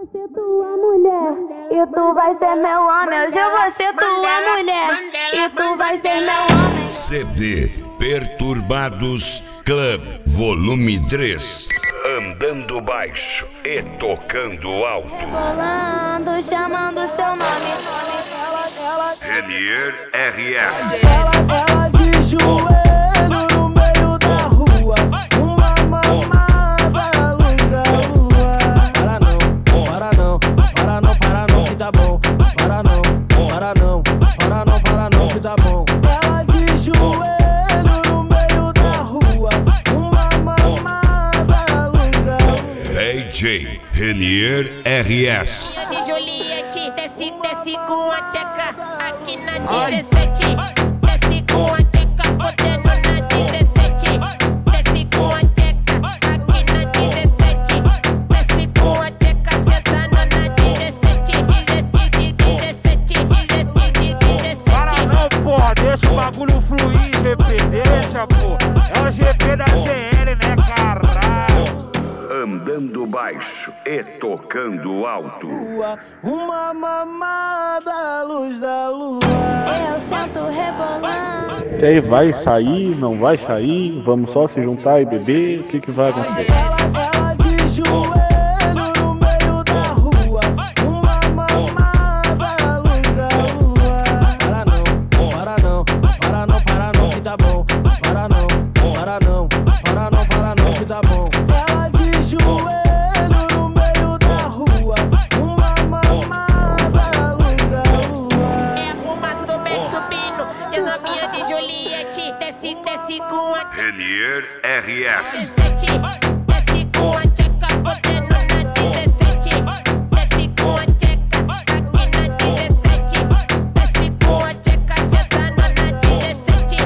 ser tua mulher e tu vai ser meu homem. Hoje eu vou ser tua mulher e tu vai ser meu homem. CD Perturbados Club Volume 3. Andando baixo e tocando alto. Rebolando, chamando seu nome. Renier RS. Ela de joelho no meio da rua, uma mamada à luz da lua. Para não, para não, para não, para não que tá bom. Para não, para não, para não, para não que tá bom. Ela de joelho no meio da rua, uma mamada à luz da lua. DJ Renier RS. De Juliette, desce com a tcheca aqui na 17. Desce com a tcheca, podendo na 17. Desce com a tcheca aqui na 17. Desce com a tcheca, sentando na 17. 17. Para não, porra, deixa o bagulho fluir, GP, deixa, pô. É o GP da CL, né, caralho? Andando baixo e tocando alto. Uma mamada à luz da lua. Eu sento rebolando. E aí, vai sair, não vai sair? Vamos só se juntar e beber? O que vai acontecer? Ela de joelho no meio da rua, uma mamada à luz da lua. Para não, para não, para não, para não que tá bom. Para não, para não, para não, para não que tá bom. Ela de joelho no meio da rua, uma mamada à luz da lua. É a fumaça do beck subindo e as novinhas de Juliette. Desce com a tcheca. Renier RS. 17. Desce com a tcheca, podendo na 17. Desce com a tcheca aqui na 17. Desce com a tcheca, sentando na 17.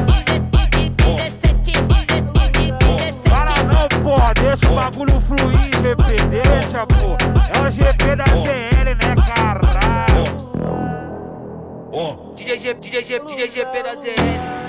17. Para não, porra, deixa o bagulho fluir, GP, deixa, pô. É o GP da CL, né, caralho? DJ GP da ZL.